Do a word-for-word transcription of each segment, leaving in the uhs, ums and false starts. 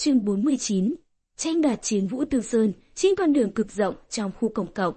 Chương bốn mươi chín. Tranh đoạt chiến Vũ Tư Sơn. Trên con đường cực rộng trong khu công cộng.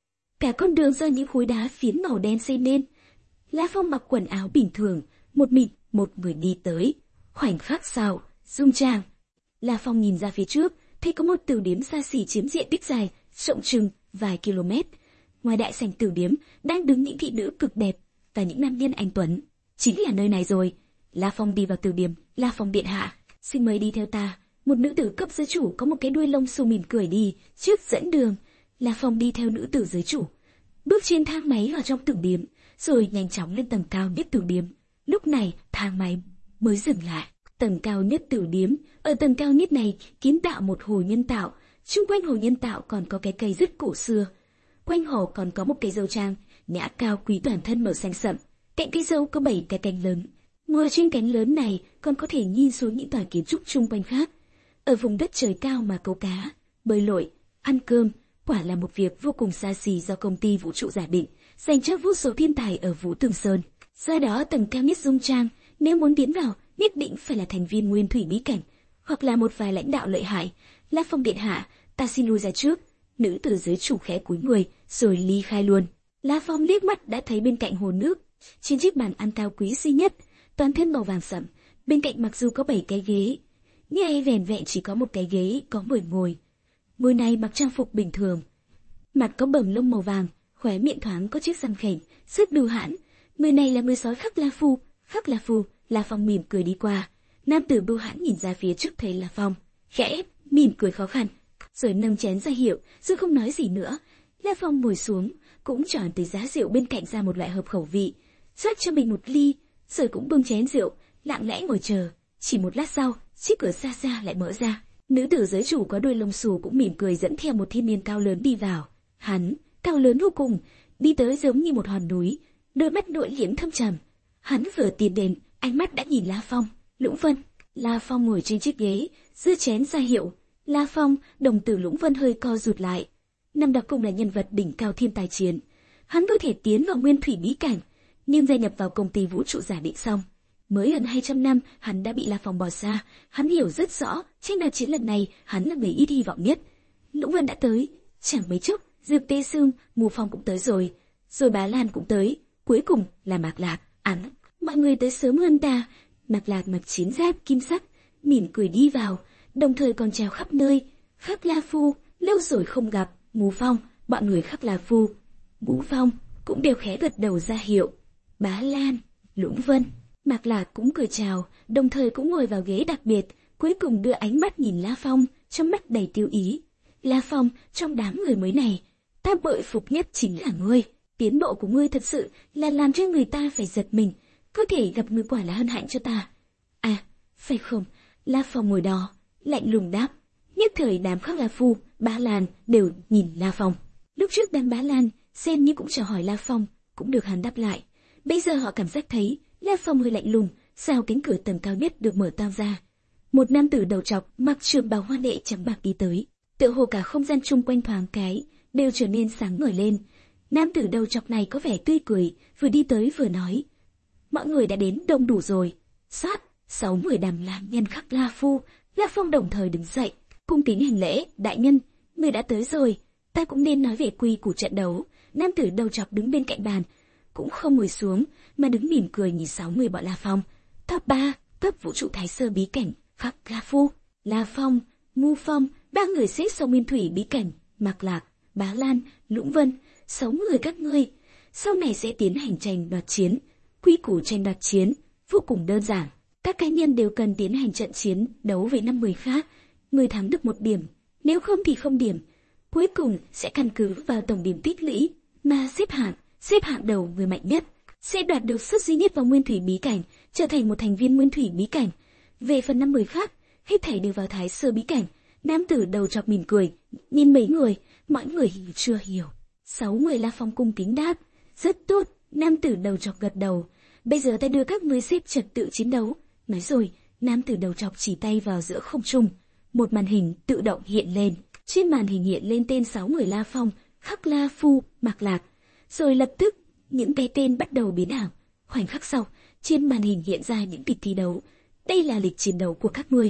Cả con đường do những khối đá phiến màu đen xây nên. La Phong mặc quần áo bình thường, một mình, một người đi tới. Khoảnh khắc sau, Dung Trang. La Phong nhìn ra phía trước, thấy có một tử điếm xa xỉ chiếm diện tích dài, rộng chừng vài km. Ngoài đại sảnh tử điếm đang đứng những thị nữ cực đẹp và những nam nhân anh tuấn. Chính là nơi này rồi. La Phong đi vào tử điếm. La Phong điện hạ, xin mời đi theo ta. Một nữ tử cấp giới chủ có một cái đuôi lông xù mỉm cười đi trước dẫn đường. La Phong đi theo nữ tử giới chủ, bước trên thang máy vào trong tử điếm, rồi nhanh chóng lên tầng cao nhất tử điếm. Lúc này thang máy mới dừng lại. Tầng cao nhất tử điếm, ở tầng cao nhất này kiến tạo một hồ nhân tạo. Xung quanh hồ nhân tạo còn có cái cây rất cổ xưa. Quanh hồ còn có một cây dâu trang nhã cao quý toàn thân màu xanh sậm. Cạnh cây dâu có bảy cái cánh lớn. Ngồi trên cánh lớn này còn có thể nhìn xuống những tòa kiến trúc chung quanh khác. Ở vùng đất trời cao mà câu cá, bơi lội, ăn cơm, quả là một việc vô cùng xa xỉ do công ty vũ trụ giả định, dành cho vô số thiên tài ở Vũ Tường Sơn. Do đó tầng cao nhất Dung Trang, nếu muốn tiến vào, nhất định phải là thành viên nguyên thủy bí cảnh, hoặc là một vài lãnh đạo lợi hại. La Phong điện hạ, ta xin lui ra trước. Nữ tử giới chủ khẽ cúi người, rồi ly khai luôn. La Phong liếc mắt đã thấy bên cạnh hồ nước, trên chiếc bàn ăn cao quý duy nhất, toàn thân màu vàng sẫm, bên cạnh mặc dù có bảy cái ghế, nhưng ai vẻn vẹn chỉ có một cái ghế có mười ngồi. Ngôi này mặc trang phục bình thường, mặt có bầm lông màu vàng, khóe miệng thoáng có chiếc răng khểnh, rất bưu hãn. Người này là người sói Khắc La Phu. Khắc La Phu. La Phong mỉm cười đi qua. Nam tử bưu hãn nhìn ra phía trước thấy La Phong, khẽ mỉm cười khó khăn, rồi nâng chén ra hiệu, rồi không nói gì nữa. La Phong ngồi xuống, cũng chọn từ giá rượu bên cạnh ra một loại hợp khẩu vị, rót cho mình một ly, rồi cũng bưng chén rượu, lặng lẽ ngồi chờ. Chỉ một lát sau, chiếc cửa xa xa lại mở ra. Nữ tử giới chủ có đuôi lông xù cũng mỉm cười dẫn theo một thiên niên cao lớn đi vào. Hắn cao lớn vô cùng, đi tới giống như một hòn núi, đôi mắt nội liễm thâm trầm. Hắn vừa tiến đến, ánh mắt đã nhìn La Phong. Lũng Vân. La Phong ngồi trên chiếc ghế, giơ chén ra hiệu. La Phong. Đồng tử Lũng Vân hơi co rụt lại. Năm đó cùng là nhân vật đỉnh cao thiên tài chiến, hắn có thể tiến vào nguyên thủy bí cảnh, nhưng gia nhập vào công ty vũ trụ giả định xong, mới gần hai trăm năm hắn đã bị La Phong bỏ xa. Hắn hiểu rất rõ, tranh đoạt chiến lần này hắn là người ít hy vọng nhất. Lũng Vân đã tới, chẳng mấy chốc, Dược Tê Sương, Mù Phong cũng tới rồi, rồi Bá Lan cũng tới, cuối cùng là Mạc Lạc. Hắn, mọi người tới sớm hơn ta. Mạc Lạc mặc chiến giáp kim sắc, mỉm cười đi vào, đồng thời còn chào khắp nơi. Khắc La Phu, lâu rồi không gặp. Mù Phong, bọn người Khắc La Phu, Mù Phong cũng đều khẽ gật đầu ra hiệu. Bá Lan, Lũng Vân, Mạc Lạc cũng cười chào, đồng thời cũng ngồi vào ghế đặc biệt, cuối cùng đưa ánh mắt nhìn La Phong, trong mắt đầy tiêu ý. La Phong, trong đám người mới này, ta bội phục nhất chính là ngươi. Tiến bộ của ngươi thật sự là làm cho người ta phải giật mình. Có thể gặp ngươi quả là hân hạnh cho ta. À, phải không? La Phong ngồi đó, lạnh lùng đáp. Nhất thời đám Khắc La Phu, Bá Lan đều nhìn La Phong. Lúc trước đám Bá Lan xem như cũng chào hỏi La Phong, cũng được hắn đáp lại. Bây giờ họ cảm giác thấy La Phong hơi lạnh lùng. Sao cánh cửa tầng cao nhất được mở toang ra, một nam tử đầu trọc mặc trường bào hoa lệ trắng bạc đi tới. Tựa hồ cả không gian chung quanh thoáng cái đều trở nên sáng ngời lên. Nam tử đầu trọc này có vẻ tươi cười, vừa đi tới vừa nói: mọi người đã đến đông đủ rồi. Sát sáu người đàm làm nhân Khắc La Phu. La Phong đồng thời đứng dậy, cung kính hành lễ: đại nhân, người đã tới rồi, ta cũng nên nói về quy củ trận đấu. Nam tử đầu trọc đứng bên cạnh bàn cũng không ngồi xuống, mà đứng mỉm cười nhìn sáu người bọn La Phong. Top ba, cấp vũ trụ Thái Sơ bí cảnh, Khắc La Phu, La Phong, Ngu Phong, ba người xếp sau nguyên thủy bí cảnh, Mạc Lạc, Bá Lan, Lũng Vân. Sáu người các ngươi sau này sẽ tiến hành tranh đoạt chiến. Quy củ tranh đoạt chiến vô cùng đơn giản, các cá nhân đều cần tiến hành trận chiến đấu với năm người khác, người thắng được một điểm, nếu không thì không điểm. Cuối cùng sẽ căn cứ vào tổng điểm tích lũy mà xếp hạng, xếp hạng đầu người mạnh nhất sẽ đoạt được suất duy nhất vào nguyên thủy bí cảnh, trở thành một thành viên nguyên thủy bí cảnh. Về phần năm người khác, hết thảy đều vào Thái Sơ bí cảnh. Nam tử đầu trọc mỉm cười nhìn mấy người, mọi người chưa hiểu. Sáu người La Phong cung kính đáp: rất tốt. Nam tử đầu trọc gật đầu: bây giờ ta đưa các ngươi xếp trật tự chiến đấu. Nói rồi, nam tử đầu trọc chỉ tay vào giữa không trung, một màn hình tự động hiện lên. Trên màn hình hiện lên tên sáu người La Phong, Khắc La Phu, Mạc Lạc, rồi lập tức những cái tên bắt đầu biến ảo. Khoảnh khắc sau, trên màn hình hiện ra những kịch thi đấu. Đây là lịch chiến đấu của các ngươi.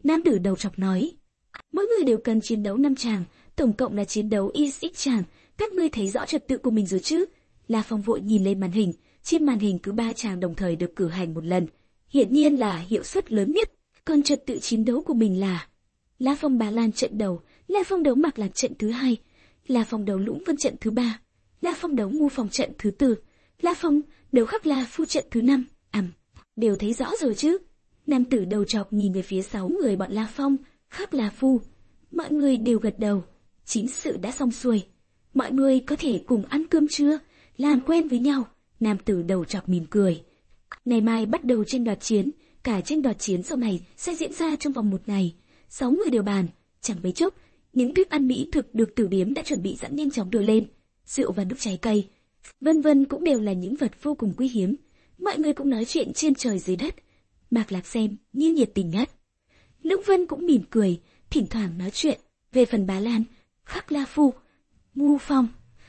Nam tử đầu trọc nói. Mỗi người đều cần chiến đấu năm tràng, tổng cộng là chiến đấu x tràng, các ngươi thấy rõ trật tự của mình rồi chứ? La Phong vội nhìn lên màn hình, trên màn hình cứ ba tràng đồng thời được cử hành một lần, hiển nhiên là hiệu suất lớn nhất. Còn trật tự chiến đấu của mình là La Phong Bá Lan trận đầu, La Phong đấu Mạc Lạc trận thứ hai, La Phong đấu Lũng Vân trận thứ ba, La Phong đấu Ngu Phong trận thứ tư, La Phong đấu Khắc La Phu trận thứ năm. Ầm, đều thấy rõ rồi chứ? Nam tử đầu trọc nhìn về phía sáu người bọn La Phong, Khắc La Phu. Mọi người đều gật đầu. Chính sự đã xong xuôi. Mọi người có thể cùng ăn cơm trưa, làm quen với nhau. Nam tử đầu trọc mỉm cười. Ngày mai bắt đầu tranh đoạt chiến, cả tranh đoạt chiến sau này sẽ diễn ra trong vòng một ngày. Sáu người đều bàn, chẳng mấy chốc, những thức ăn mỹ thực được tử điếm đã chuẩn bị sẵn nhanh chóng đưa lên. Rượu và nước trái cây, vân vân cũng đều là những vật vô cùng quý hiếm. Mọi người cũng nói chuyện trên trời dưới đất. Mạc Lạc xem như nhiệt tình nhất. Lũng Vân cũng mỉm cười, thỉnh thoảng nói chuyện. Về phần Bá Lan, Khắc La Phu, Ngu Phong,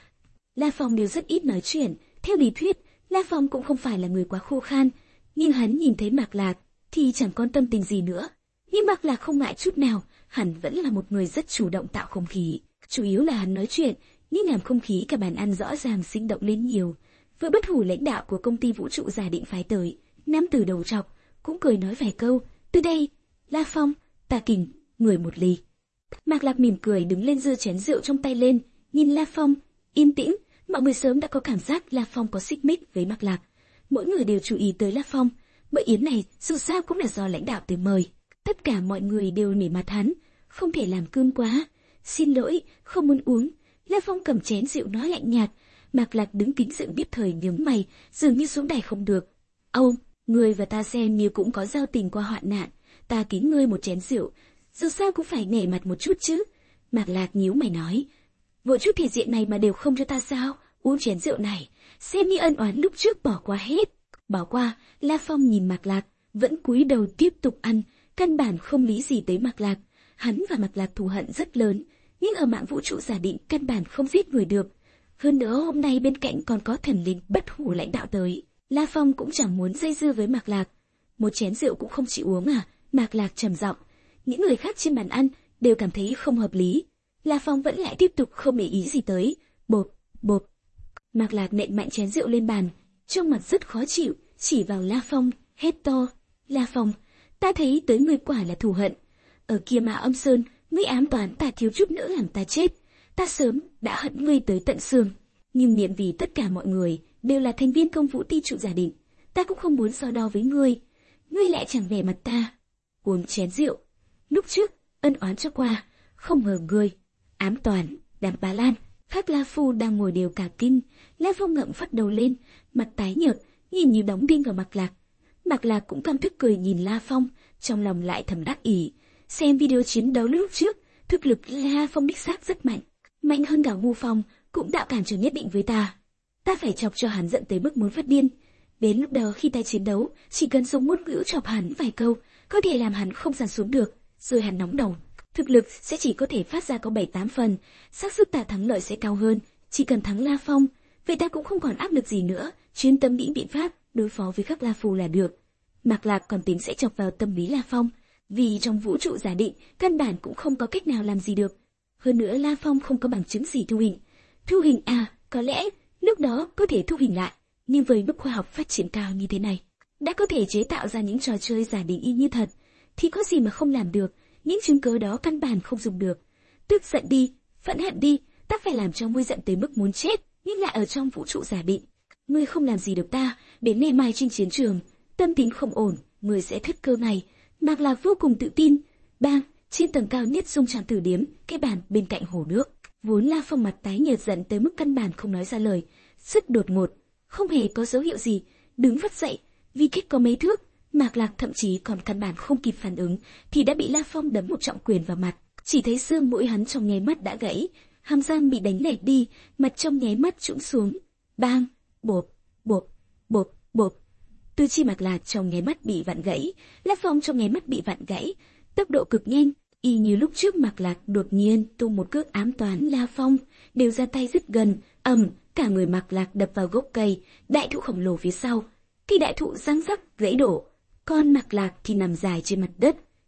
La Phong đều rất ít nói chuyện. Theo lý thuyết, La Phong cũng không phải là người quá khô khan, nhưng hắn nhìn thấy Mạc Lạc thì chẳng quan tâm tình gì nữa. Nhưng Mạc Lạc không ngại chút nào, hắn vẫn là một người rất chủ động tạo không khí. Chủ yếu là hắn nói chuyện, nhưng làm không khí cả bàn ăn rõ ràng sinh động lên nhiều. Vừa bất hủ lãnh đạo của công ty vũ trụ Giả Định phái tới, nam tử đầu trọc cũng cười nói vài câu. Từ đây, La Phong, ta kình người một ly. Mạc Lạc mỉm cười đứng lên giơ chén rượu trong tay lên, nhìn La Phong, yên tĩnh. Mọi người sớm đã có cảm giác La Phong có xích mích với Mạc Lạc. Mỗi người đều chú ý tới La Phong, bữa yến này dù sao cũng là do lãnh đạo tới mời. Tất cả mọi người đều nể mặt hắn, không thể làm cương quá. Xin lỗi, không muốn uống. La Phong cầm chén rượu nói lạnh nhạt. Mạc Lạc đứng kính dựng biết thời nhướng mày, dường như xuống đài không được. Âu, ngươi và ta xem như cũng có giao tình qua hoạn nạn, ta kính ngươi một chén rượu, dù sao cũng phải nể mặt một chút chứ. Mạc Lạc nhíu mày nói, vội chút thể diện này mà đều không cho ta sao? Uống chén rượu này, xem như ân oán lúc trước bỏ qua hết. Bỏ qua, La Phong nhìn Mạc Lạc, vẫn cúi đầu tiếp tục ăn, căn bản không lý gì tới Mạc Lạc. Hắn và Mạc Lạc thù hận rất lớn, nhưng ở mạng vũ trụ Giả Định căn bản không giết người được. Hơn nữa hôm nay bên cạnh còn có thần linh bất hủ lãnh đạo tới. La Phong cũng chẳng muốn dây dưa với Mạc Lạc. Một chén rượu cũng không chịu uống à? Mạc Lạc trầm giọng. Những người khác trên bàn ăn đều cảm thấy không hợp lý. La Phong vẫn lại tiếp tục không để ý gì tới. Bộp, bộp. Mạc Lạc nện mạnh chén rượu lên bàn, trông mặt rất khó chịu, chỉ vào La Phong, hét to. La Phong, ta thấy tới ngươi quả là thù hận. Ở kia mà âm sơn, ngươi ám toán ta thiếu chút nữa làm ta chết. Ta sớm đã hận ngươi tới tận xương. Nhưng niệm vì tất cả mọi người đều là thành viên công vũ ti trụ Giả Định, ta cũng không muốn so đo với ngươi. Ngươi lại chẳng vẻ mặt ta. Uống chén rượu. Lúc trước, ân oán cho qua, không ngờ ngươi ám toán, đám Bá Lan. Khắc La Phu đang ngồi đều cả kinh. La Phong ngậm phát đầu lên, mặt tái nhợt, nhìn như đóng đinh vào Mạc Lạc. Mạc Lạc cũng căm tức cười nhìn La Phong, trong lòng lại thầm đắc ý. Xem video chiến đấu lúc trước, thực lực La Phong đích xác rất mạnh, mạnh hơn cả Ngu Phong, cũng tạo cản trở nhất định với ta. Ta phải chọc cho hắn giận tới mức muốn phát điên. Đến lúc đó khi ta chiến đấu, chỉ cần dùng ngôn ngữ chọc hắn vài câu, có thể làm hắn không dằn xuống được, rồi hắn nóng đầu. Thực lực sẽ chỉ có thể phát ra có bảy tám phần, xác suất ta thắng lợi sẽ cao hơn. Chỉ cần thắng La Phong, vậy ta cũng không còn áp lực gì nữa, chuyên tâm nghĩ biện pháp đối phó với Khắc La Phu là được. Mạc Lạc còn tính sẽ chọc vào tâm lý La Phong, vì trong vũ trụ Giả Định căn bản cũng không có cách nào làm gì được. Hơn nữa La Phong không có bằng chứng gì thu hình. Thu hình à, có lẽ lúc đó có thể thu hình lại, nhưng với mức khoa học phát triển cao như thế này, đã có thể chế tạo ra những trò chơi giả định y như thật, thì có gì mà không làm được. Những chứng cứ đó căn bản không dùng được. Tức giận đi, phẫn hận đi, ta phải làm cho ngươi giận tới mức muốn chết, nhưng lại ở trong vũ trụ Giả Định. Ngươi không làm gì được ta, đến ngày mai trên chiến trường, tâm tính không ổn, ngươi sẽ thất cơ ngay. Mạc Lạc vô cùng tự tin. Bang, trên tầng cao nhất dung tràn tử điếm, cái bàn bên cạnh hồ nước. Vốn La Phong mặt tái nhợt giận tới mức căn bản không nói ra lời, rất đột ngột, không hề có dấu hiệu gì, đứng vắt dậy, vì cách có mấy thước, Mạc Lạc thậm chí còn căn bản không kịp phản ứng, thì đã bị La Phong đấm một trọng quyền vào mặt. Chỉ thấy xương mũi hắn trong nháy mắt đã gãy, hàm răng bị đánh lệch đi, mặt trong nháy mắt trũng xuống. Bang, bộp, bộp, bộp, bộp. Tư chi Mạc Lạc trong nháy mắt bị vặn gãy, La Phong trong nháy mắt bị vặn gãy, tốc độ cực nhanh, y như lúc trước Mạc Lạc đột nhiên tung một cước ám toán La Phong, đều ra tay rất gần, ầm, cả người Mạc Lạc đập vào gốc cây, đại thụ khổng lồ phía sau. Khi đại thụ răng rắc gãy đổ, con Mạc Lạc thì nằm dài trên mặt đất.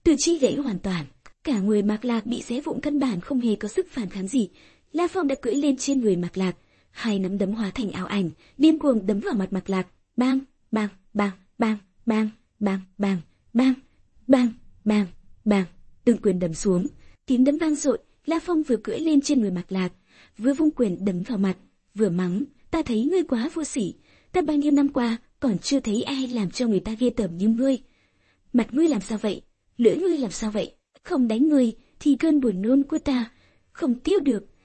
Từ chi gãy hoàn toàn, cả người Mạc Lạc bị xé vụn, căn bản không hề có sức phản kháng gì. La Phong đã cưỡi lên trên người Mạc Lạc, hai nắm đấm hóa thành ảo ảnh, điên cuồng đấm vào mặt Mạc Lạc. Bang, bang, bang, bang, bang, bang, bang, bang, bang, bang, bang, từng quyền đấm xuống, tiếng đấm vang dội. La Phong vừa cưỡi lên trên người Mạc Lạc, vừa vung quyền đấm vào mặt, vừa mắng: ta thấy ngươi quá vô sỉ, ta bao nhiêu năm qua còn chưa thấy ai làm cho người ta ghê tởm như ngươi. Mặt ngươi làm sao vậy? Lưỡi ngươi làm sao vậy? Không đánh ngươi thì cơn buồn nôn của ta không tiêu được.